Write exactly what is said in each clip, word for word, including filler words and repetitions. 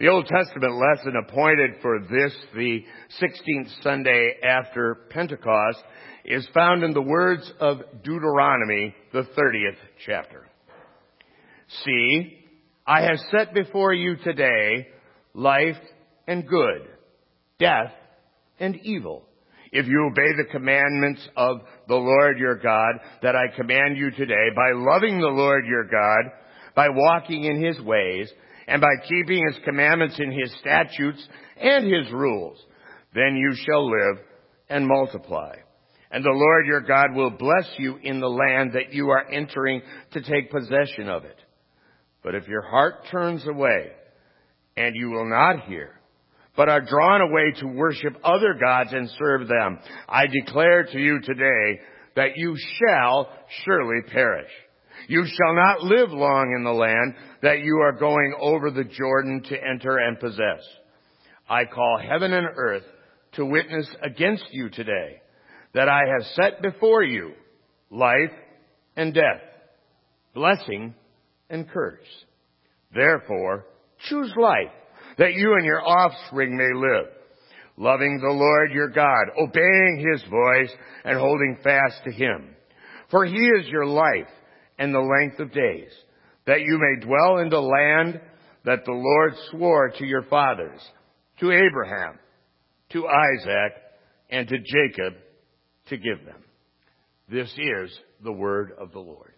The Old Testament lesson appointed for this, the sixteenth Sunday after Pentecost, is found in the words of Deuteronomy, the thirtieth chapter. See, I have set before you today life and good, death and evil. If you obey the commandments of the Lord your God that I command you today, by loving the Lord your God, by walking in his ways, and by keeping his commandments and his statutes and his rules, then you shall live and multiply. And the Lord your God will bless you in the land that you are entering to take possession of it. But if your heart turns away, and you will not hear, but are drawn away to worship other gods and serve them, I declare to you today that you shall surely perish. You shall not live long in the land that you are going over the Jordan to enter and possess. I call heaven and earth to witness against you today that I have set before you life and death, blessing and curse. Therefore, choose life, that you and your offspring may live, loving the Lord your God, obeying his voice, and holding fast to him. For he is your life and the length of days, that you may dwell in the land that the Lord swore to your fathers, to Abraham, to Isaac, and to Jacob, to give them. This is the word of the Lord.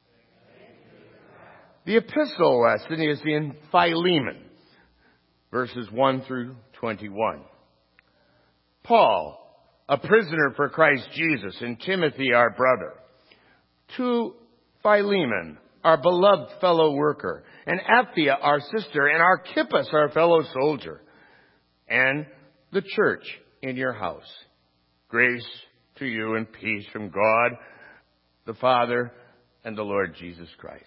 The epistle lesson is in Philemon, verses one through twenty-one. Paul, a prisoner for Christ Jesus, and Timothy, our brother, to Philemon, our beloved fellow worker, and Apphia, our sister, and Archippus, our fellow soldier, and the church in your house. Grace to you and peace from God, the Father, and the Lord Jesus Christ.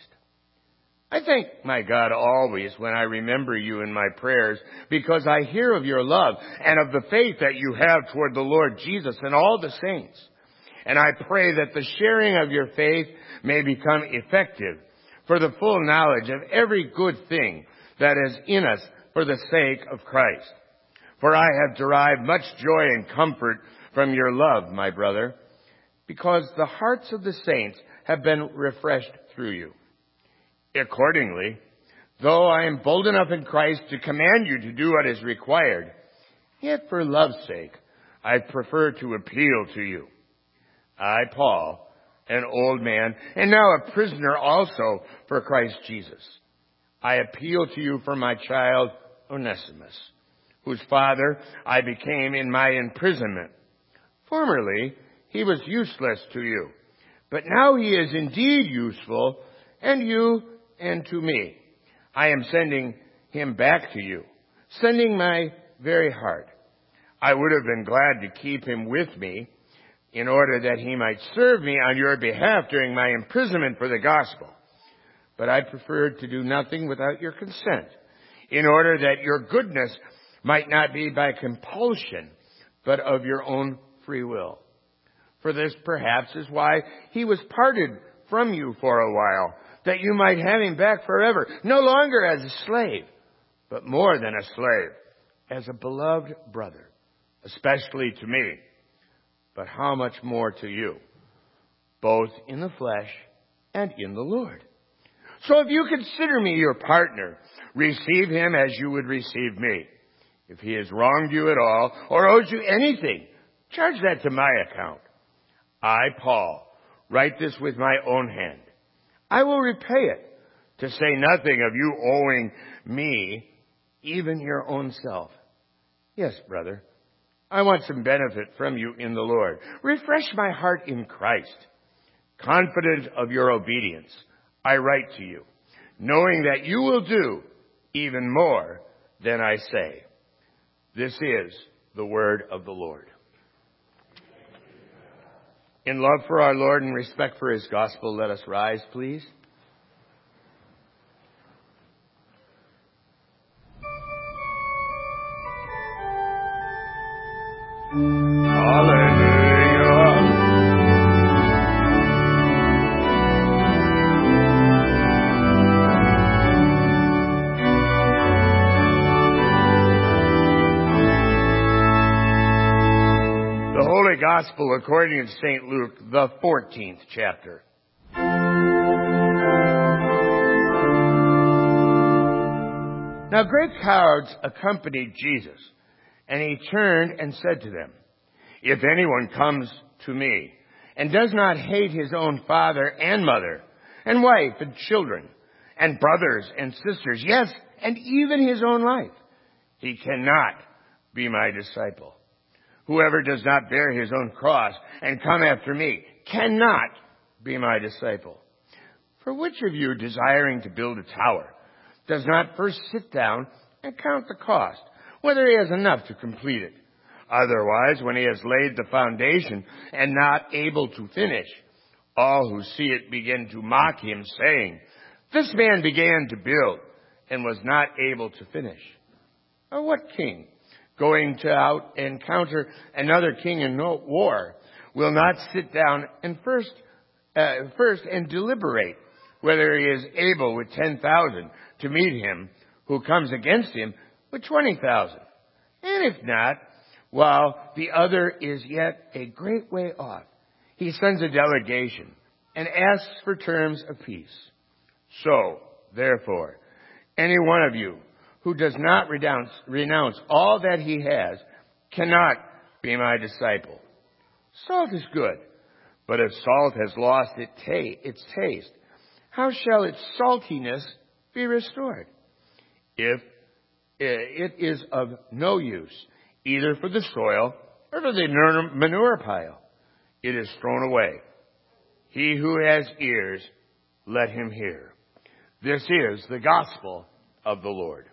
I thank my God always when I remember you in my prayers, because I hear of your love and of the faith that you have toward the Lord Jesus and all the saints. And I pray that the sharing of your faith may become effective for the full knowledge of every good thing that is in us for the sake of Christ. For I have derived much joy and comfort from your love, my brother, because the hearts of the saints have been refreshed through you. Accordingly, though I am bold enough in Christ to command you to do what is required, yet for love's sake, I prefer to appeal to you. I, Paul, an old man, and now a prisoner also for Christ Jesus, I appeal to you for my child Onesimus, whose father I became in my imprisonment. Formerly, he was useless to you, but now he is indeed useful, and you and to me. I am sending him back to you, sending my very heart. I would have been glad to keep him with me in order that he might serve me on your behalf during my imprisonment for the gospel. But I preferred to do nothing without your consent, in order that your goodness might not be by compulsion, but of your own free will. For this perhaps is why he was parted from you for a while, that you might have him back forever, no longer as a slave, but more than a slave, as a beloved brother, especially to me, but how much more to you, both in the flesh and in the Lord. So if you consider me your partner, receive him as you would receive me. If he has wronged you at all, or owes you anything, charge that to my account. I, Paul, write this with my own hand. I will repay it, to say nothing of you owing me, even your own self. Yes, brother, I want some benefit from you in the Lord. Refresh my heart in Christ. Confident of your obedience, I write to you, knowing that you will do even more than I say. This is the word of the Lord. In love for our Lord and respect for his gospel, let us rise, please. Hallelujah. Gospel according to Saint Luke, the fourteenth chapter. Now great crowds accompanied Jesus, and he turned and said to them, "If anyone comes to me and does not hate his own father and mother, and wife and children, and brothers and sisters, yes, and even his own life, he cannot be my disciple. Whoever does not bear his own cross and come after me cannot be my disciple. For which of you, desiring to build a tower, does not first sit down and count the cost, whether he has enough to complete it? Otherwise, when he has laid the foundation and not able to finish, all who see it begin to mock him, saying, 'This man began to build and was not able to finish.' Or what king, going to out encounter another king in no war, will not sit down and first, uh, first and deliberate whether he is able with ten thousand to meet him who comes against him with twenty thousand? And if not, while the other is yet a great way off, he sends a delegation and asks for terms of peace. So, therefore, any one of you who does not renounce, renounce all that he has cannot be my disciple. Salt is good, but if salt has lost it ta- its taste, how shall its saltiness be restored? If it is of no use, either for the soil or for the manure pile, it is thrown away. He who has ears, let him hear." This is the gospel of the Lord.